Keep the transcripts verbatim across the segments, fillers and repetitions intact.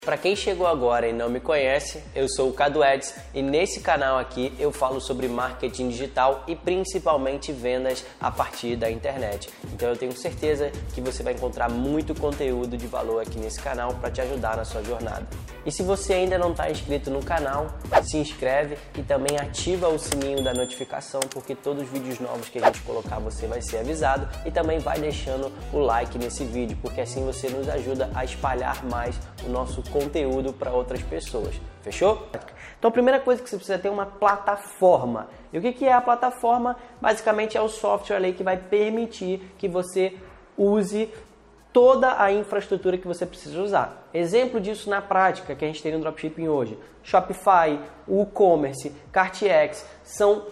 Para quem chegou agora e não me conhece, eu sou o Cadu Eds e nesse canal aqui eu falo sobre marketing digital e principalmente vendas a partir da internet. Então eu tenho certeza que você vai encontrar muito conteúdo de valor aqui nesse canal para te ajudar na sua jornada. E se você ainda não está inscrito no canal, se inscreve e também ativa o sininho da notificação, porque todos os vídeos novos que a gente colocar você vai ser avisado, e também vai deixando o like nesse vídeo, porque assim você nos ajuda a espalhar mais o nosso conteúdo para outras pessoas. Fechou? Então a primeira coisa que você precisa ter é uma plataforma. E o que é a plataforma? Basicamente é o software ali que vai permitir que você use toda a infraestrutura que você precisa usar. Exemplo disso na prática que a gente tem no dropshipping hoje: Shopify, WooCommerce, CartX, são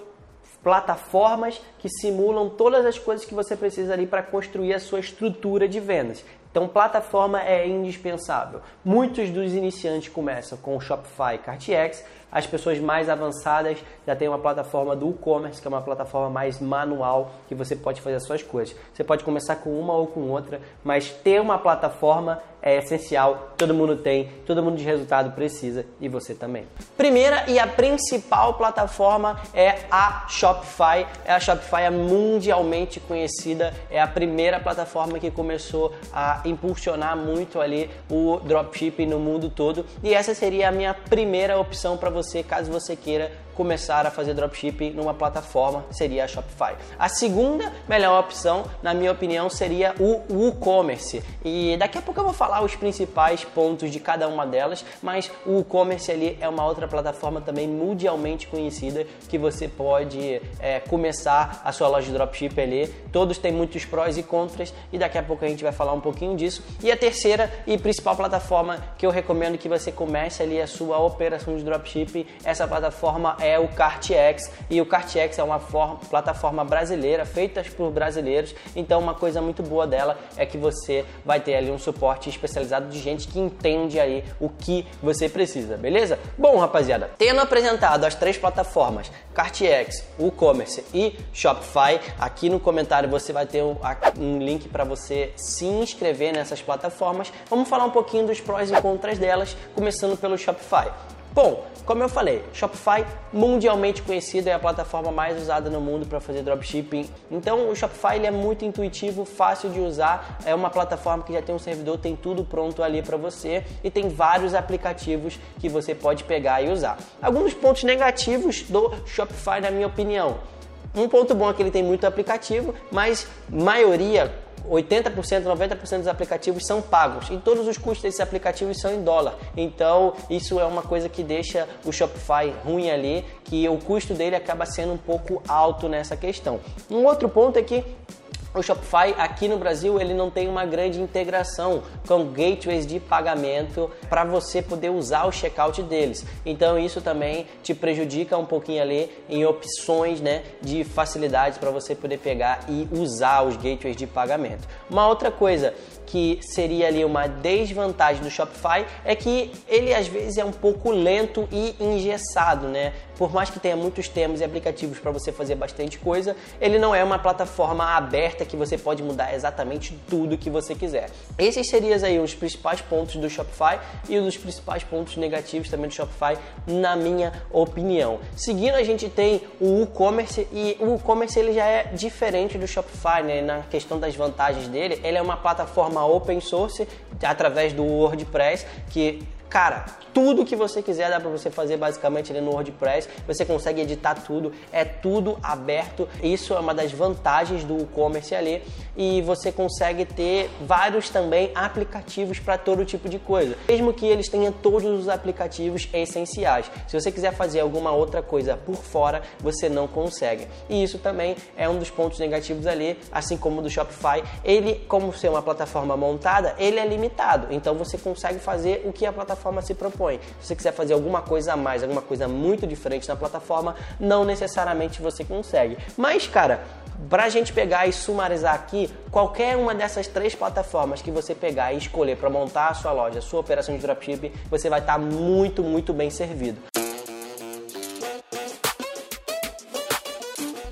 plataformas que simulam todas as coisas que você precisa ali para construir a sua estrutura de vendas. Então, plataforma é indispensável. Muitos dos iniciantes começam com o Shopify e CartX. As pessoas mais avançadas já têm uma plataforma do WooCommerce, que é uma plataforma mais manual, que você pode fazer as suas coisas. Você pode começar com uma ou com outra, mas ter uma plataforma é essencial. Todo mundo tem, todo mundo de resultado precisa, e você também. Primeira e a principal plataforma é a Shopify. A Shopify é mundialmente conhecida, é a primeira plataforma que começou a impulsionar muito ali o dropshipping no mundo todo, e essa seria a minha primeira opção para você, caso você queira começar a fazer dropshipping numa plataforma, seria a Shopify. A segunda melhor opção, na minha opinião, seria o WooCommerce. E daqui a pouco eu vou falar os principais pontos de cada uma delas, mas o WooCommerce ali é uma outra plataforma também mundialmente conhecida que você pode é, começar a sua loja de dropshipping ali. Todos têm muitos prós e contras e daqui a pouco a gente vai falar um pouquinho disso. E a terceira e principal plataforma que eu recomendo que você comece ali a sua operação de dropshipping, essa plataforma é é o CartX, e o CartX é uma forma, plataforma brasileira, feita por brasileiros, então uma coisa muito boa dela é que você vai ter ali um suporte especializado de gente que entende aí o que você precisa, beleza? Bom, rapaziada, tendo apresentado as três plataformas, CartX, WooCommerce e Shopify, aqui no comentário você vai ter um, um link para você se inscrever nessas plataformas. Vamos falar um pouquinho dos prós e contras delas, começando pelo Shopify. Bom, como eu falei, Shopify mundialmente conhecido, é a plataforma mais usada no mundo para fazer dropshipping. Então o Shopify ele é muito intuitivo, fácil de usar, é uma plataforma que já tem um servidor, tem tudo pronto ali para você e tem vários aplicativos que você pode pegar e usar. Alguns pontos negativos do Shopify, na minha opinião: um ponto bom é que ele tem muito aplicativo, mas maioria, oitenta por cento, noventa por cento dos aplicativos são pagos e todos os custos desses aplicativos são em dólar. Então isso é uma coisa que deixa o Shopify ruim ali, que o custo dele acaba sendo um pouco alto nessa questão. Um outro ponto é que o Shopify aqui no Brasil ele não tem uma grande integração com gateways de pagamento para você poder usar o checkout deles. Então isso também te prejudica um pouquinho ali em opções, né, de facilidades para você poder pegar e usar os gateways de pagamento. Uma outra coisa que seria ali uma desvantagem do Shopify é que ele às vezes é um pouco lento e engessado, né? Por mais que tenha muitos temas e aplicativos para você fazer bastante coisa, ele não é uma plataforma aberta que você pode mudar exatamente tudo que você quiser. Esses seriam aí os principais pontos do Shopify e os principais pontos negativos também do Shopify, na minha opinião. Seguindo, a gente tem o WooCommerce, e o WooCommerce ele já é diferente do Shopify, né? Na questão das vantagens dele, ele é uma plataforma open source através do WordPress, que, cara, tudo que você quiser dá para você fazer basicamente ali no WordPress, você consegue editar tudo, é tudo aberto. Isso é uma das vantagens do WooCommerce ali, e você consegue ter vários também aplicativos para todo tipo de coisa, mesmo que eles tenham todos os aplicativos essenciais. Se você quiser fazer alguma outra coisa por fora, você não consegue, e isso também é um dos pontos negativos ali, assim como o do Shopify. Ele, como ser uma plataforma montada, ele é limitado, então você consegue fazer o que a plataforma se propõe. Se você quiser fazer alguma coisa a mais, alguma coisa muito diferente na plataforma, não necessariamente você consegue. Mas, cara, pra gente pegar e sumarizar aqui, qualquer uma dessas três plataformas que você pegar e escolher para montar a sua loja, a sua operação de dropshipping, você vai estar muito, muito bem servido.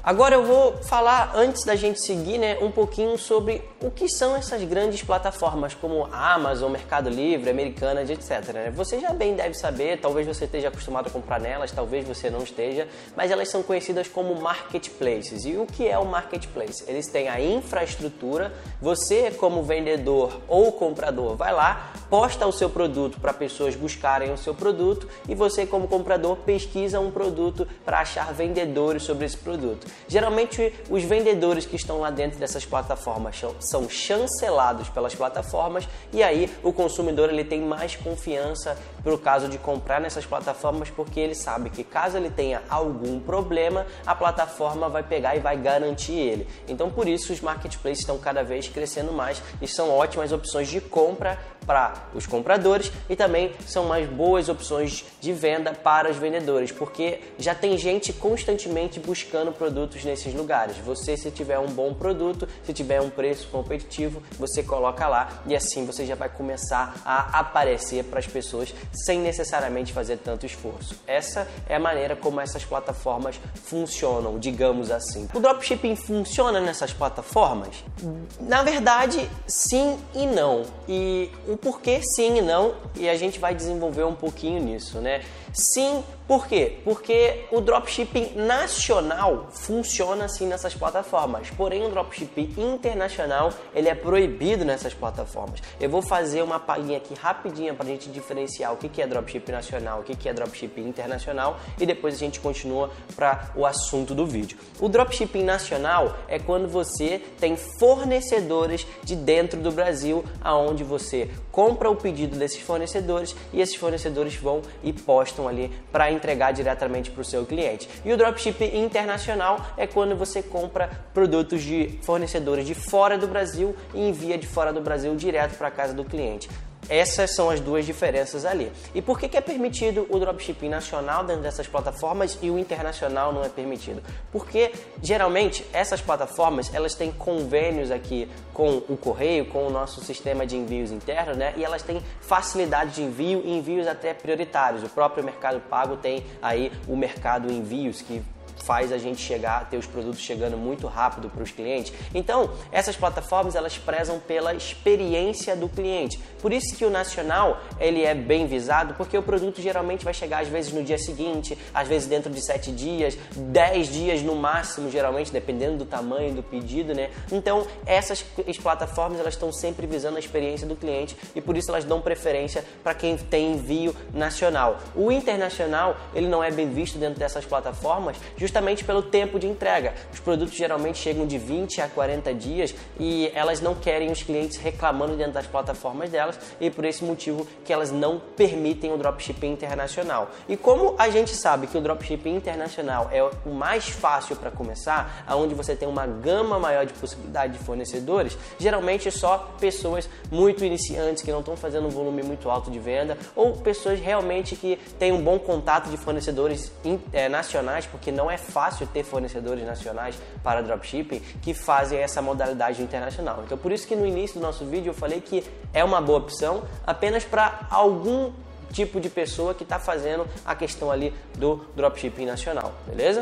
Agora eu vou falar, antes da gente seguir, né, um pouquinho sobre o que são essas grandes plataformas como Amazon, Mercado Livre, Americanas, etcétera. Né? Você já bem deve saber, talvez você esteja acostumado a comprar nelas, talvez você não esteja, mas elas são conhecidas como marketplaces. E o que é o marketplace? Eles têm a infraestrutura, você como vendedor ou comprador vai lá, posta o seu produto para pessoas buscarem o seu produto e você como comprador pesquisa um produto para achar vendedores sobre esse produto. Geralmente os vendedores que estão lá dentro dessas plataformas são chancelados pelas plataformas e aí o consumidor ele tem mais confiança pro caso de comprar nessas plataformas porque ele sabe que caso ele tenha algum problema, a plataforma vai pegar e vai garantir ele. Então por isso os marketplaces estão cada vez crescendo mais e são ótimas opções de compra para os compradores e também são mais boas opções de venda para os vendedores, porque já tem gente constantemente buscando produtos nesses lugares. Você, se tiver um bom produto, se tiver um preço competitivo, você coloca lá e assim você já vai começar a aparecer para as pessoas sem necessariamente fazer tanto esforço. Essa é a maneira como essas plataformas funcionam, digamos assim. O dropshipping funciona nessas plataformas? Na verdade, sim e não. E o porquê sim e não, e a gente vai desenvolver um pouquinho nisso, né? Sim, por quê? Porque o dropshipping nacional funciona assim nessas plataformas, porém o dropshipping internacional ele é proibido nessas plataformas. Eu vou fazer uma palhinha aqui rapidinha para a gente diferenciar o que é dropshipping nacional, o que é dropshipping internacional e depois a gente continua para o assunto do vídeo. O dropshipping nacional é quando você tem fornecedores de dentro do Brasil, aonde você compra o pedido desses fornecedores e esses fornecedores vão e postam ali para entregar diretamente para o seu cliente. E o dropshipping internacional é quando você compra produtos de fornecedores de fora do Brasil e envia de fora do Brasil direto para a casa do cliente. Essas são as duas diferenças ali. E por que que é permitido o dropshipping nacional dentro dessas plataformas e o internacional não é permitido? Porque geralmente essas plataformas elas têm convênios aqui com o correio, com o nosso sistema de envios interno, né? E elas têm facilidade de envio e envios até prioritários. O próprio Mercado Pago tem aí o Mercado Envios que faz a gente chegar, ter os produtos chegando muito rápido para os clientes. Então, essas plataformas elas prezam pela experiência do cliente. Por isso que o nacional ele é bem visado, porque o produto geralmente vai chegar às vezes no dia seguinte, às vezes dentro de sete dias, dez dias no máximo, geralmente, dependendo do tamanho do pedido, né? Então, essas plataformas elas estão sempre visando a experiência do cliente e por isso elas dão preferência para quem tem envio nacional. O internacional, ele não é bem visto dentro dessas plataformas, justamente pelo tempo de entrega. Os produtos geralmente chegam de vinte a quarenta dias e elas não querem os clientes reclamando dentro das plataformas delas e por esse motivo que elas não permitem o dropshipping internacional. E como a gente sabe que o dropshipping internacional é o mais fácil para começar, onde você tem uma gama maior de possibilidade de fornecedores, geralmente só pessoas muito iniciantes que não estão fazendo um volume muito alto de venda ou pessoas realmente que têm um bom contato de fornecedores é, nacionais, porque não é fácil ter fornecedores nacionais para dropshipping que fazem essa modalidade internacional. Então por isso que no início do nosso vídeo eu falei que é uma boa opção apenas para algum tipo de pessoa que está fazendo a questão ali do dropshipping nacional, beleza?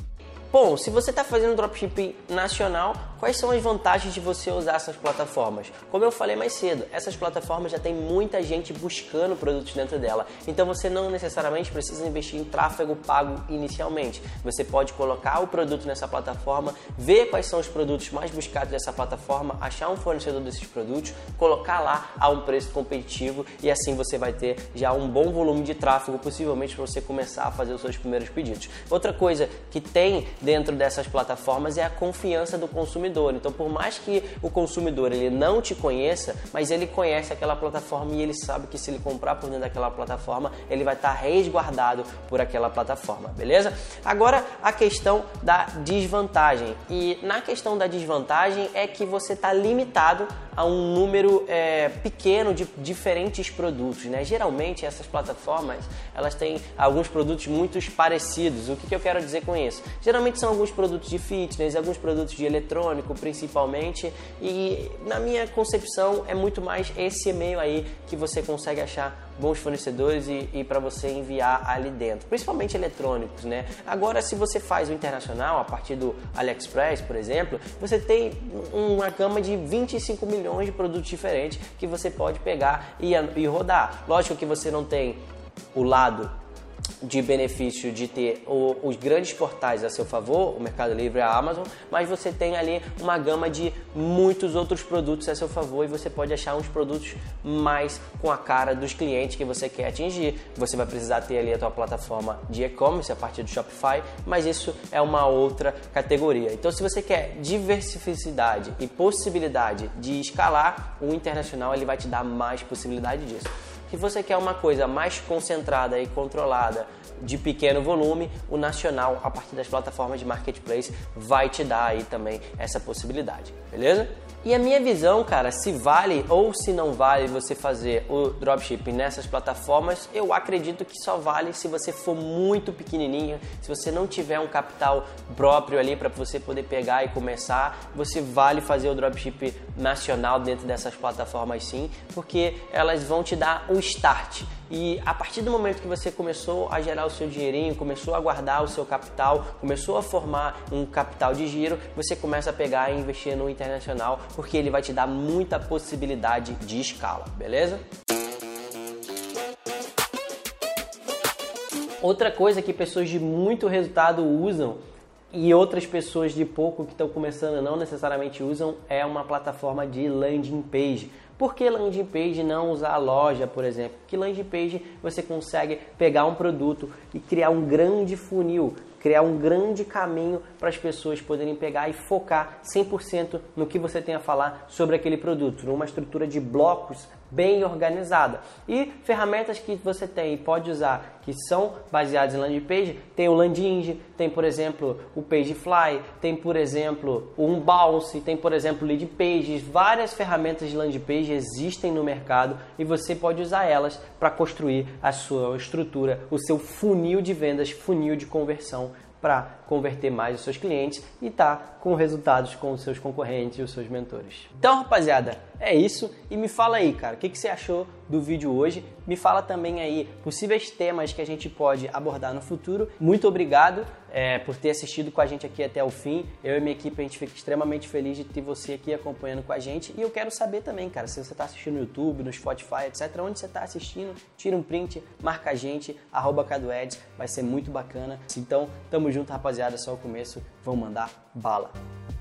Bom, se você está fazendo dropshipping nacional, quais são as vantagens de você usar essas plataformas? Como eu falei mais cedo, essas plataformas já tem muita gente buscando produtos dentro dela, então você não necessariamente precisa investir em tráfego pago inicialmente. Você pode colocar o produto nessa plataforma, ver quais são os produtos mais buscados dessa plataforma, achar um fornecedor desses produtos, colocar lá a um preço competitivo e assim você vai ter já um bom volume de tráfego, possivelmente para você começar a fazer os seus primeiros pedidos. Outra coisa que tem dentro dessas plataformas é a confiança do consumidor. Então, por mais que o consumidor ele não te conheça, mas ele conhece aquela plataforma e ele sabe que se ele comprar por dentro daquela plataforma, ele vai estar resguardado por aquela plataforma, beleza? Agora, a questão da desvantagem. E na questão da desvantagem é que você está limitado a um número é, pequeno de diferentes produtos, né? Geralmente, essas plataformas, elas têm alguns produtos muito parecidos. O que, que eu quero dizer com isso? Geralmente são alguns produtos de fitness, alguns produtos de eletrônico principalmente, e na minha concepção é muito mais esse meio aí que você consegue achar bons fornecedores e, e para você enviar ali dentro, principalmente eletrônicos, né? Agora, se você faz o internacional a partir do AliExpress, por exemplo, você tem uma gama de vinte e cinco milhões de produtos diferentes que você pode pegar e, e rodar. Lógico que você não tem o lado de benefício de ter o, os grandes portais a seu favor, o Mercado Livre e a Amazon, mas você tem ali uma gama de muitos outros produtos a seu favor e você pode achar uns produtos mais com a cara dos clientes que você quer atingir. Você vai precisar ter ali a tua plataforma de e-commerce a partir do Shopify, mas isso é uma outra categoria. Então, se você quer diversificidade e possibilidade de escalar, o internacional ele vai te dar mais possibilidade disso. Se você quer uma coisa mais concentrada e controlada de pequeno volume, o nacional, a partir das plataformas de marketplace, vai te dar aí também essa possibilidade, beleza? E a minha visão, cara, se vale ou se não vale você fazer o dropshipping nessas plataformas, eu acredito que só vale se você for muito pequenininho, se você não tiver um capital próprio ali para você poder pegar e começar, você vale fazer o dropshipping nacional dentro dessas plataformas sim, porque elas vão te dar o start. E a partir do momento que você começou a gerar o seu dinheirinho, começou a guardar o seu capital, começou a formar um capital de giro, você começa a pegar e investir no internacional, porque ele vai te dar muita possibilidade de escala, beleza? Outra coisa que pessoas de muito resultado usam e outras pessoas de pouco que estão começando não necessariamente usam é uma plataforma de landing page. Por que landing page não usar a loja, por exemplo? Porque landing page você consegue pegar um produto e criar um grande funil, criar um grande caminho para as pessoas poderem pegar e focar cem por cento no que você tem a falar sobre aquele produto, numa estrutura de blocos bem organizada. E ferramentas que você tem e pode usar que são baseadas em landing page, tem o Landing, tem por exemplo o Pagefly, tem por exemplo o Unbounce, tem por exemplo Lead Pages, várias ferramentas de landing page existem no mercado e você pode usar elas para construir a sua estrutura, o seu funil de vendas, funil de conversão para converter mais os seus clientes e tá com resultados com os seus concorrentes e os seus mentores. Então, rapaziada, é isso. E me fala aí, cara, o que, que você achou do vídeo hoje? Me fala também aí possíveis temas que a gente pode abordar no futuro. Muito obrigado é, por ter assistido com a gente aqui até o fim. Eu e minha equipe, a gente fica extremamente feliz de ter você aqui acompanhando com a gente. E eu quero saber também, cara, se você está assistindo no YouTube, no Spotify, etcétera, onde você está assistindo, tira um print, marca a gente, arroba Cadueds, vai ser muito bacana. Então, tamo junto, rapaziada, só o começo, vamos mandar bala.